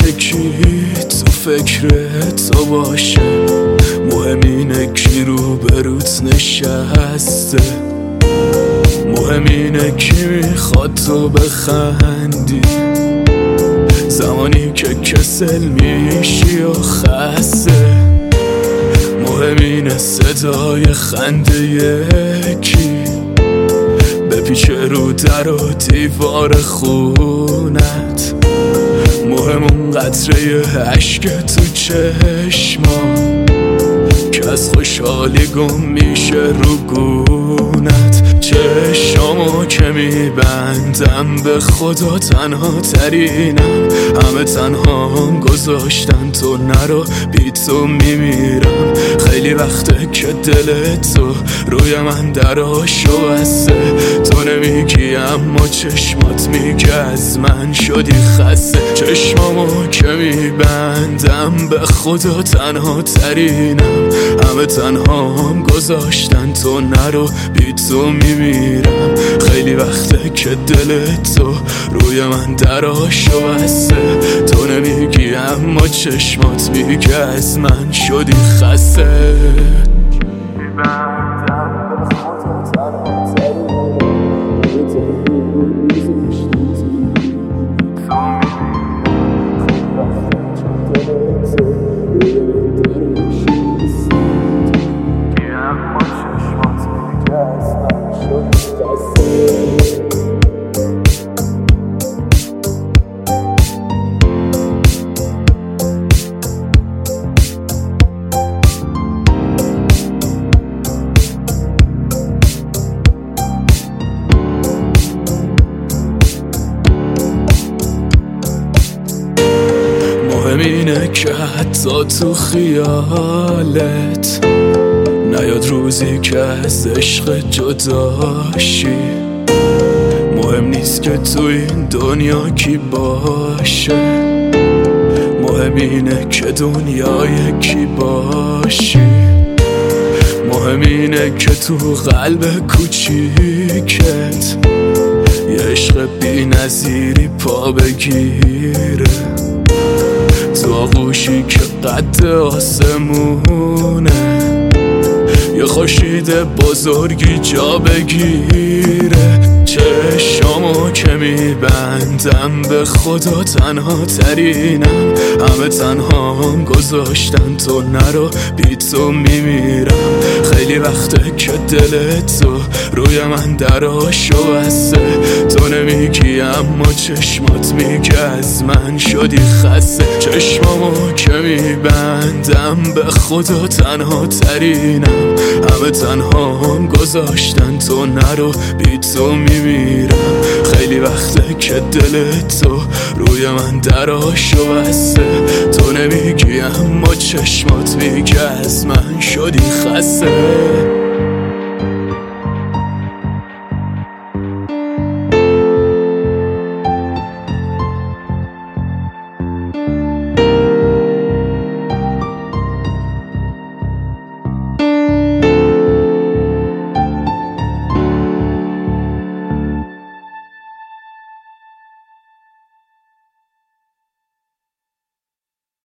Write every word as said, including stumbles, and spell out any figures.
که کی تو فکر تو باشه، مهم اینه کی رو بروت نشسته، مهم اینه کی میخواد تو بخندی زمانی که کسل میشی و خسته، مهم اینه صدای خنده یکی بپیچه رو در و دیوار خونت، مهم اون قطره عشق تو چشمام که از خوشحالی گم میشه رو گونت. چشمامو که میبندم به خدا تنها ترینم، همه تنها هم گذاشتن تو نرو بی تو میمیرم. خیلی وقته که دل تو روی من دراشو بسته، تو نمیگی اما چشمات میگه از من شدی خسته. چشمامو که میبندم به خدا تنها ترینم، همه تنها هم گذاشتن تو نرو بی تو میمیرم. خیلی وقته که دل تو روی من دراشو بسته، تو نمیگی اما چشمات میگه از من شدی خسته. مهم اینه که حتی تو خیالت نیاد روزی که از عشق جداشی، مهم نیست که تو این دنیا کی باشه، مهم اینه که دنیای کی باشی، مهم اینه که تو قلب کوچیکت یه عشق بی نظیری پا بگیره، تو آغوشی که قد آسمونه یه خورشید بزرگی جا بگیره. چشمامو که میبندم به خدا تنها ترینم، همه تنها هم گذاشتن تو نرو بی تو میمیرم. خیلی وقته که دل تو روی من دراشو بسته، تو نمیگی اما چشمات میگه از من شدی خسته. چشمامو که میبندم به خدا تنها ترینم، همه تنها هم گذاشتن تو نرو بی تو میمیرم. خیلی وقته که دل تو روی من دراشو بسته، تو نمیگی اما چشمات میگه از من شدی خسته.